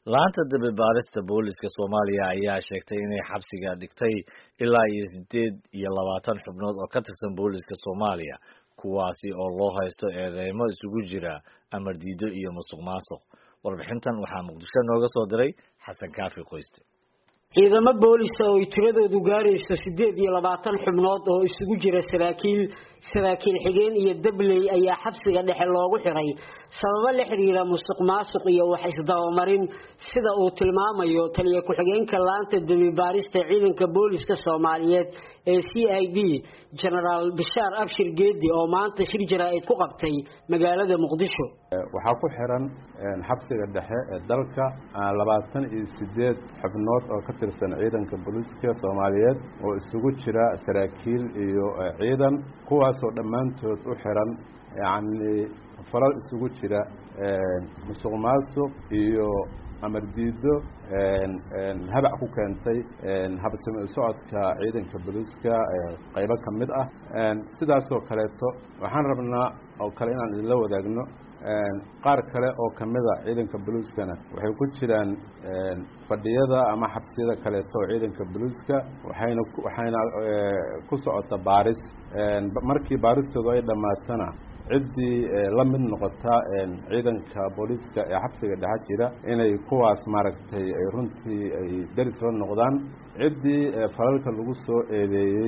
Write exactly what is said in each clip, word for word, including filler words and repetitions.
laanta dambi baarista booliska Soomaaliya ayaa sheegtay inay xabsiga dhigtay ilaa iyo sideed iyo labaatan xubnood oo ka tirsan booliska Soomaaliya kuwaasi oo loo haysto eedeymo isugu jira amar diido iyo musuqmaasuq. Warbixintan waxaa Muqdisho nooga soo diray Xasan Kaafi Qoyste. ciidamo boolis oo tiradoodu gaarayso sideed iyo labaatan xubnood oo isugu jira saraakiil saraakiil xigeen iyo dabley ayaa xabsiga dhexe loogu xiray sababo la xiriira musuqmaasuq iyo wax isdabamarin sida uu tilmaamayo taliye ku-xigeenka laanta dambi baarista ciidanka booliska Soomaaliyeed ee C I D General Bashar Abshir Geedi oo maanta shir jaraa'id ku qabtay magaalada Muqdisho. waxaa ku xiran xabsiga dhexe ee dalka labaatan iyo sideed xubnood oo ka tirsan ciidanka booliska Soomaaliyeed oo isugu jira saraakiil iyo ciidan kuwaas oo dhamaantood u xiran yaani faral isugu jira musuqmaasuq iyo amar diido habac ku keentay habsami u socodka ciidanka booliska qaybo ka mid ah sidaas oo kaleeto waxaan rabnaa oo kale inaan idin wadaagno qaar kale oo kamid ah ciidanka booliskana waxay ku jiraan fadhiyada ama xabsiyada kaleeto ciidanka booliska waxayna waxayna ku socota baaris markii baaristoodu ay dhamaatana ciddii la mid noqota ciidanka booliska ee xabsiga dhexe jira inay kuwaas maaragtay ay runtii ay daris la noqdaan ciddii falalka lagu soo eedeeyay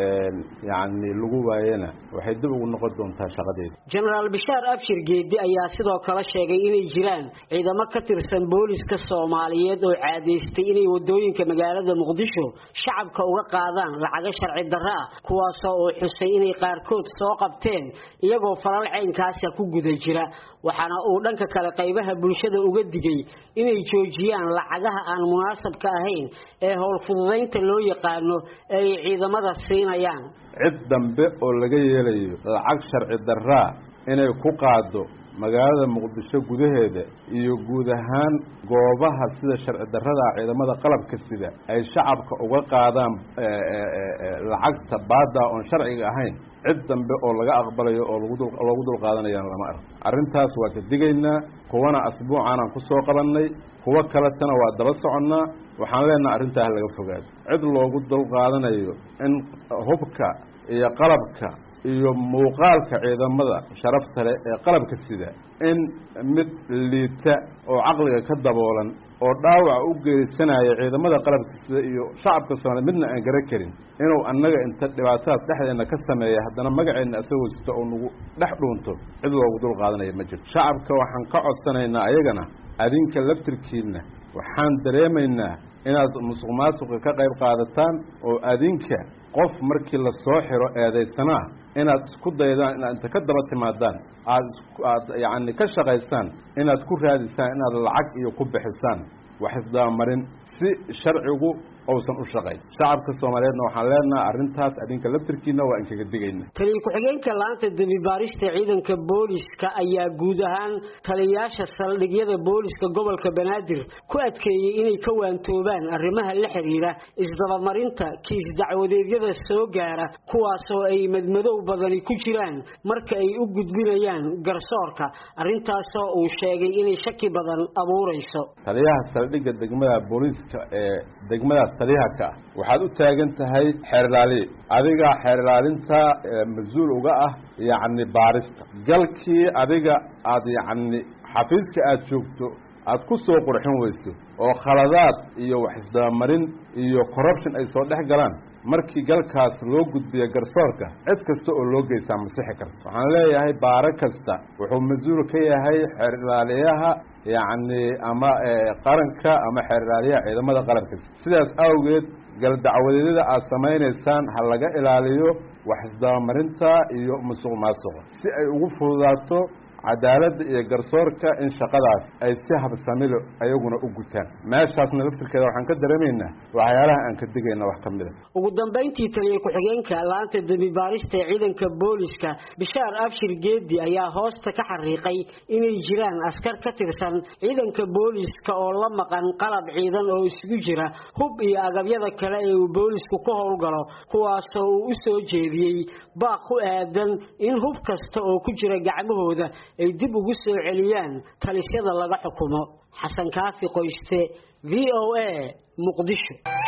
يعني lagu waayana waxay dib ugu noqon doontaa shaqadeeda. General Bashar Abshir Geedi ayaa sidoo kale sheegay inay jiraan ciidamo ka tirsan booliska Soomaaliyeed oo caadeystay inay wadooyinka magaalada Muqdisho shacabka uga qaadaan lacag sharci darro ah kuwaas oo xusay inay qaarkood soo qabteen iyagoo falal caynkaas ku guda jira waxaana uu dhanka kale qaybaha bulshada uga digay inay joojiyaan lacagaha aan munaasabka ahayn ee howl fududeynta loo yaqaano ee ciidamada siinayaan cid dambe oo laga yeelayo lacag sharci darro inay ku qaado magaalada Muqdisho gudaheeda iyo guud ahaan goobaha sida sharci darrada ciidamada qalabka sida ay shacabka uga qaadaan lacagta baada oo sharciga ahayn cid dambe oo laga aqbalayo oo lagu dul lagu dul qaadanayaan lama arko arintaas waa ka digaynaa kuwana asbuucan aan ku soo qabanay kuwa kale tan waa daba soconnaa waxaan leenahay arintaa laga fogaado cid loogu dul qaadanayo in hubka iyo qalabka iyo muuqaalka ciidamada sharafta leh ee qalabka sida in mid liita oo aqliga ka daboolan oo dhaawac u geesanaya ciidamada qalabka sida iyo shacabka Soomaaliyeed midna aan garan karin inuu annaga inta dhibaatadaas dhexdeena ka sameeyo haddana magaceena asagoo sita oo nagu dhex dhuunto cid loogu dul qaadanayo ma jirto shacabka waxaan ka codsanaynaa ayagana adinka laftirkiina waxaan dareemaynaa inaad musuqmaasuqa ka qayb qaadataan oo adinka qof markii la soo xiro eedeysanaa inaad isku daydaan inaad inta ka daba timaadaan aad aad yaani ka shaqaysaan inaad ku raadisaan inaad lacag iyo ku bixisaan wax isdaamarin si sharcigu uusan u shaqay shacabka Soomaaliyeedna waxaan leenahay arintaas adinka laftirkiina waa in kaga digayna taliye ku-xigeenka laanta dambi baarista ciidanka booliska ayaa guud ahaan taliyaasha saldhigyada booliska gobolka Banaadir ku adkeeyay inay ka waantoobaan arrimaha la xiriira isdabamarinta kiis dacwadeedyada soo gaara kuwaas oo ay madmadow badani ku jiraan marka ay u gudbinayaan garsoorka arintaas oo uu sheegay inay shaki badan abuurayso taliyaha saldhigga degmada booliska ee degmada taliyaha waxaad u taagan tahay xeerlaali adiga xeerlaalinta mas'uul uga ah yaani baarista galkii adiga aad yaani xafiiska aad joogto aad ku soo qurxin weyso oo khaladaad iyo wax isdabamarin iyo corruption ay soo dhex galaan markii galkaas loo gudbiyo garsoorka cid kasta oo loo geysaa masixi karto waxaan leeyahay baara kasta wuxuu mas'uul ka yahay xeerlaaliyaha يعني أما قرنك أما حرارية عندما قلبك سيداس أوجد قال دعوة السماين إنسان هلقا إلى وحسد مرنتا يوم مسوق مسوق وفو ذاته عدالة جرسورك إن شقلاس أي سحب السميل أيقون أوجتان ما شاسنا لفت كذا وحن كدر منه وعيالها أن كدقينا وحكمله. وقدام بيتي تلي كحجين كلانت الدم بارست عيدا كبوليسك بشار أبشر جدي أيها هوست كحريقي إن الجيران أسكر كترسن عيدا كبوليسك أو لما كان قلب عيدا أو سجرة هب يا أجابيا كلاي وبوليسك كهول جرا هو سو سو جدي باقو آدم إن هب كست أو كجرة جعمه هذا ay dib ugu soo celiyaan talisyada laga xukumo. Xasan Kaafi Qoyste, V O A, Muqdisho.